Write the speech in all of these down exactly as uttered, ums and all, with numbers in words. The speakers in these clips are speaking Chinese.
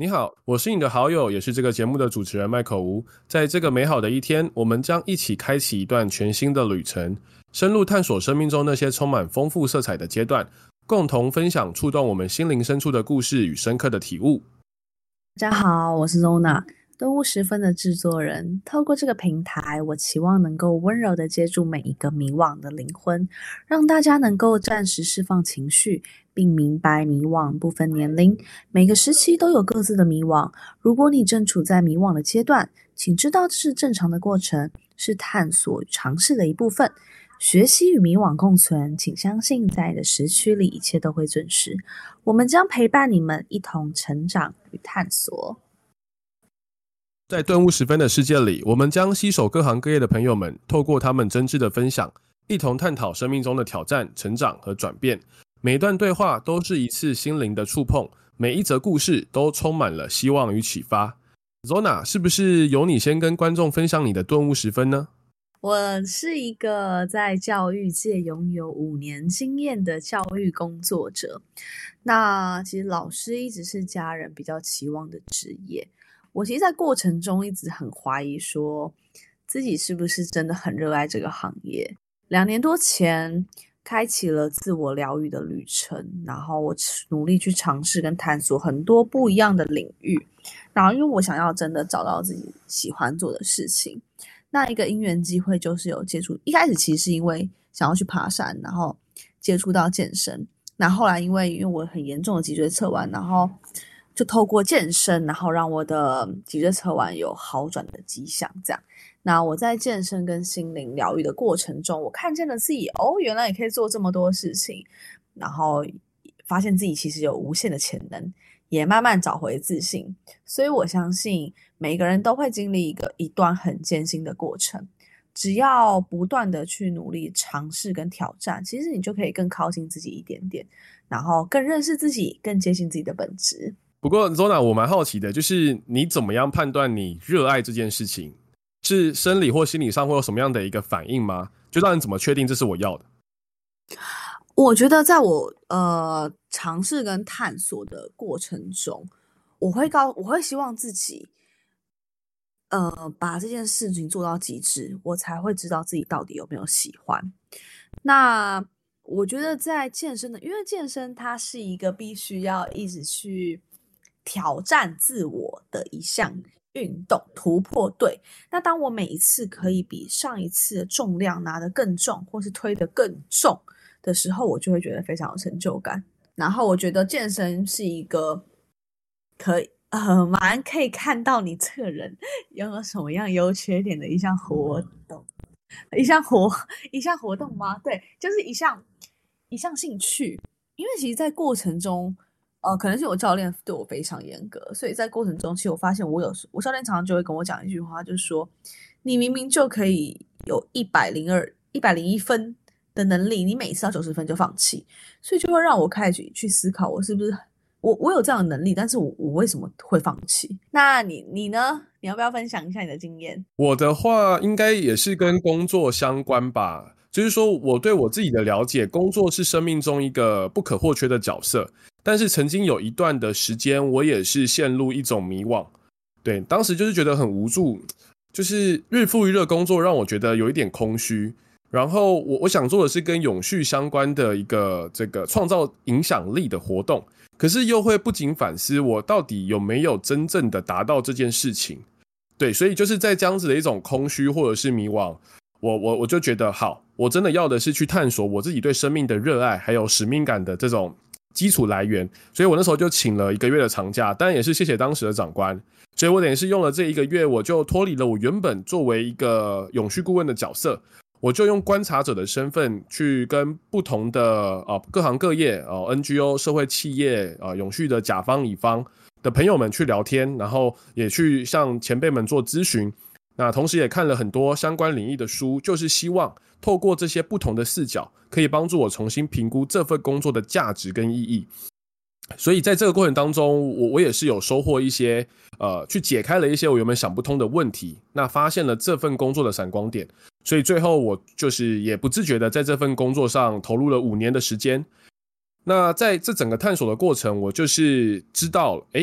你好，我是你的好友，也是这个节目的主持人麦口吴。在这个美好的一天，我们将一起开启一段全新的旅程，深入探索生命中那些充满丰富色彩的阶段，共同分享触动我们心灵深处的故事与深刻的体悟。 大家好，我是 Zona， 顿悟十分的制作人。透过这个平台，我期望能够温柔的接住每一个迷惘的灵魂，让大家能够暂时释放情绪，并明白迷惘不分年龄，每个时期都有各自的迷惘。如果你正处在迷惘的阶段，请知道这是正常的过程，是探索与尝试的一部分。学习与迷惘共存，请相信在你的时区里一切都会准时。我们将陪伴你们一同成长与探索。 在顿悟十分的世界里，我们将携手各行各业的朋友们，透过他们真挚的分享，一同探讨生命中的挑战、成长和转变。每一段对话都是一次心灵的触碰，每一则故事都充满了希望与启发。 Zona， 是不是由你先跟观众分享你的顿悟十分呢？ 我是一个在教育界拥有五年经验的教育工作者。那其实老师一直是家人比较期望的职业。我其实在过程中一直很怀疑说自己是不是真的很热爱这个行业。两年多前开启了自我疗愈的旅程，然后我努力去尝试跟探索很多不一样的领域，然后因为我想要真的找到自己喜欢做的事情。那一个因缘机会就是有接触，一开始其实是因为想要去爬山，然后接触到健身。那后来因为因为我很严重的脊椎侧弯，然后就透过健身，然后让我的脊椎侧弯有好转的迹象。这样，那我在健身跟心灵疗愈的过程中，我看见了自己，哦，原来也可以做这么多事情，然后发现自己其实有无限的潜能，也慢慢找回自信。所以我相信每一个人都会经历一个一段很艰辛的过程，只要不断的去努力尝试跟挑战，其实你就可以更靠近自己一点点，然后更认识自己，更接近自己的本质。 不过 Zona， 我蛮好奇的，就是你怎么样判断你热爱这件事情？是生理或心理上会有什么样的一个反应吗？就让你怎么确定这是我要的？ 我觉得在我呃尝试跟探索的过程中，我会告我会希望自己呃把这件事情做到极致，我才会知道自己到底有没有喜欢。那我觉得在健身的，因为健身它是一个必须要一直去挑战自我的一项运动，突破。对，那当我每一次可以比上一次的重量拿得更重，或是推得更重的时候，我就会觉得非常有成就感。然后我觉得健身是一个可以呃蛮可以看到你这个人拥有什么样优缺点的一项活动，一项活一项活动吗？对，就是一项一项兴趣。因为其实在过程中呃，可能是我教练对我非常严格，所以在过程中其实我发现我有我教练常常就会跟我讲一句话，就是说你明明就可以有一百零二一百零一分的能力，你每次到九十分就放弃，所以就会让我开始去思考，我是不是我我有这样的能力，但是我我为什么会放弃？那你你呢？你要不要分享一下你的经验？ 我的话应该也是跟工作相关吧，就是说我对我自己的了解，工作是生命中一个不可或缺的角色，但是曾经有一段的时间我也是陷入一种迷惘。对，当时就是觉得很无助，就是日复一日的工作让我觉得有一点空虚，然后我我想做的是跟永续相关的一个这个创造影响力的活动，可是又会不禁反思我到底有没有真正的达到这件事情。对，所以就是在这样子的一种空虚或者是迷惘，我我我就觉得好，我真的要的是去探索我自己对生命的热爱还有使命感的这种基础来源。所以我那时候就请了一个月的长假，当然也是谢谢当时的长官，所以我等于是用了这一个月，我就脱离了我原本作为一个永续顾问的角色，我就用观察者的身份去跟不同的、呃、各行各业、呃、N G O 社会企业、呃、永续的甲方乙方的朋友们去聊天，然后也去向前辈们做咨询，那同时也看了很多相关领域的书，就是希望透过这些不同的视角，可以帮助我重新评估这份工作的价值跟意义。所以在这个过程当中，我我也是有收获一些呃，去解开了一些我原本想不通的问题，那发现了这份工作的闪光点，所以最后我就是也不自觉的在这份工作上投入了五年的时间。那在这整个探索的过程，我就是知道诶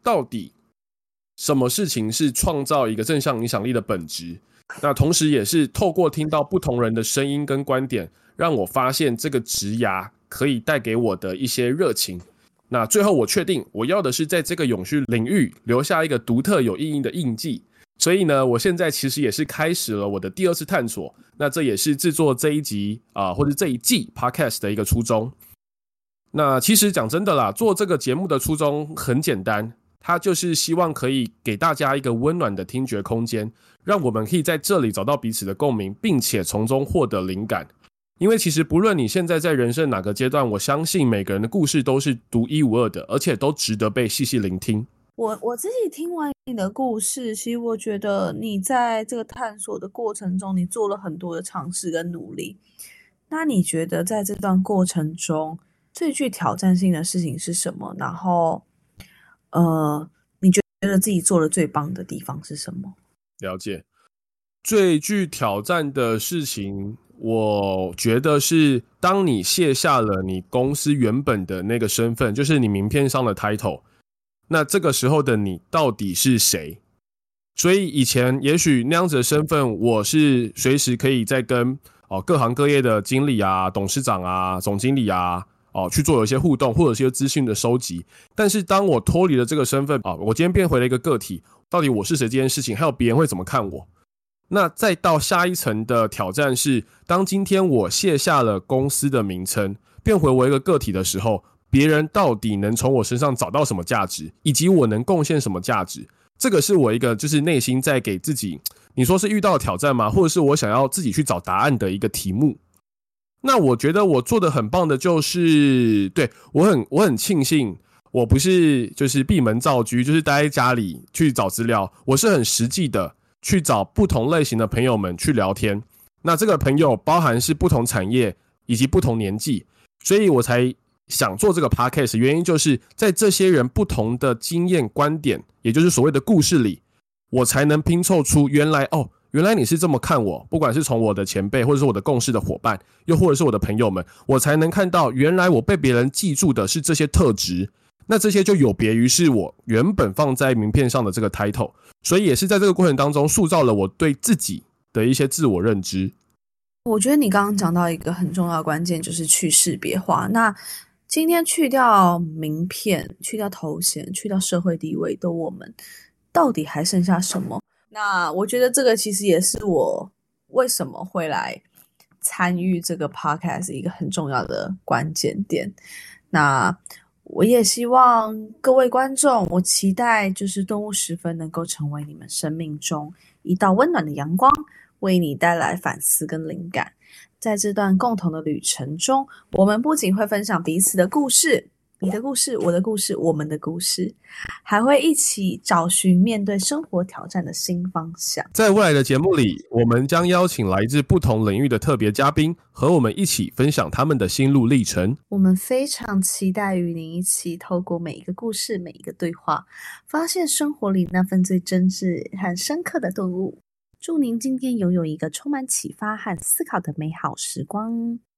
到底什么事情是创造一个正向影响力的本质。那同时也是透过听到不同人的声音跟观点，让我发现这个职涯可以带给我的一些热情。那最后我确定我要的是在这个永续领域留下一个独特有意义的印记。所以呢，我现在其实也是开始了我的第二次探索。那这也是制作这一集啊、呃，或者这一季 podcast 的一个初衷。那其实讲真的啦，做这个节目的初衷很简单，它就是希望可以给大家一个温暖的听觉空间，让我们可以在这里找到彼此的共鸣，并且从中获得灵感。因为其实不论你现在在人生哪个阶段，我相信每个人的故事都是独一无二的，而且都值得被细细聆听。 我我自己听完你的故事，其实我觉得你在这个探索的过程中，你做了很多的尝试跟努力。那你觉得在这段过程中最具挑战性的事情是什么？然后呃，你觉得自己做的最棒的地方是什么？ 了解。最具挑战的事情，我觉得是当你卸下了你公司原本的那个身份，就是你名片上的 title， 那这个时候的你到底是谁？所以以前也许那样子的身份，我是随时可以在跟、哦、各行各业的经理啊、董事长啊、总经理啊、哦、去做有一些互动或者一些资讯的收集。但是当我脱离了这个身份、哦、我今天变回了一个个体，到底我是谁这件事情，还有别人会怎么看我？那再到下一层的挑战是，当今天我卸下了公司的名称，变回我一个个体的时候，别人到底能从我身上找到什么价值，以及我能贡献什么价值？这个是我一个就是内心在给自己，你说是遇到的挑战吗？或者是我想要自己去找答案的一个题目。那我觉得我做的很棒的就是，对，我很我很庆幸，我不是就是闭门造车，就是待在家里去找资料，我是很实际的去找不同类型的朋友们去聊天。那这个朋友包含是不同产业以及不同年纪，所以我才想做这个 podcast， 原因就是在这些人不同的经验观点，也就是所谓的故事里，我才能拼凑出原来哦，原来你是这么看我，不管是从我的前辈，或者是我的共事的伙伴，又或者是我的朋友们，我才能看到原来我被别人记住的是这些特质。那这些就有别于是我原本放在名片上的这个 title， 所以也是在这个过程当中塑造了我对自己的一些自我认知。 我觉得你刚刚讲到一个很重要的关键，就是去识别化。那今天去掉名片，去掉头衔，去掉社会地位的我们，到底还剩下什么？那我觉得这个其实也是我为什么会来参与这个 podcast 一个很重要的关键点。那我也希望各位观众，我期待就是动物时分能够成为你们生命中一道温暖的阳光，为你带来反思跟灵感。在这段共同的旅程中，我们不仅会分享彼此的故事，你的故事，我的故事，我们的故事，还会一起找寻面对生活挑战的新方向。 在未来的节目里，我们将邀请来自不同领域的特别嘉宾，和我们一起分享他们的心路历程。 我们非常期待与您一起透过每一个故事，每一个对话，发现生活里那份最真挚和深刻的顿悟。祝您今天拥有一个充满启发和思考的美好时光。